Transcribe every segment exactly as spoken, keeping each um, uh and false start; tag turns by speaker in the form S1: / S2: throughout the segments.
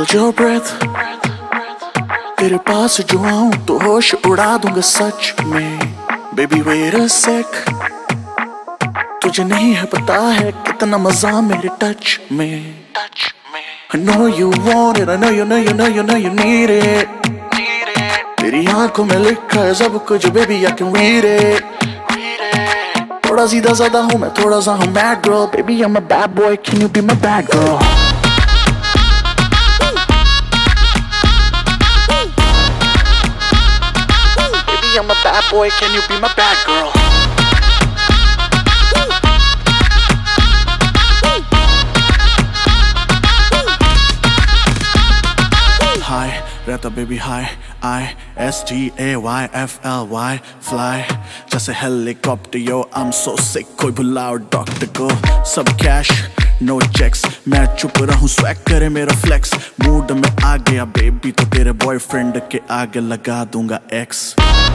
S1: Hold your breath, तेरे पास जो आऊं तो होश उड़ा दूंगा सच में. Baby wait a sec, तुझे नहीं है पता है कितना मजा मेरे टच में. I know you want it, I know you know you know you know you need it. तेरी आंखों में लिखा है सब कुछ baby I can read it. थोड़ा सीधा साधा हूँ मैं, थोड़ा सा हूँ mad girl. Baby I'm a bad boy, can you be my bad girl? Baby I'm a bad boy, can you be my bad girl? Hi, रहता baby hi, I S T A Y F L Y fly जैसे helicopter yo I'm so sick कोई बुलाओ doctor को. सब cash no checks मैं चुप रहूं swag करे मेरा flex. मूड में आ गया baby तो तेरे boyfriend के आगे लगा दूंगा X.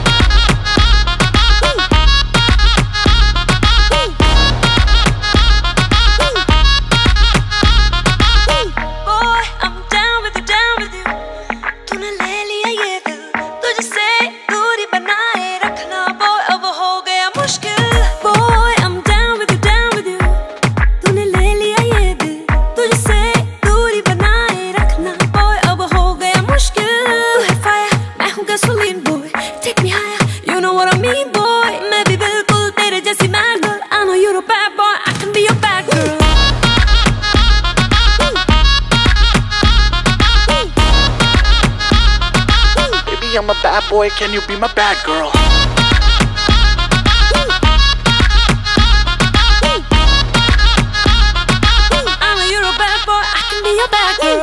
S1: I'm a bad boy, can you be my bad girl? I know you're a bad boy, I can be your bad girl.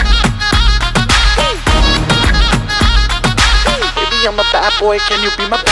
S1: Baby, I'm a bad boy, can you be my bad girl?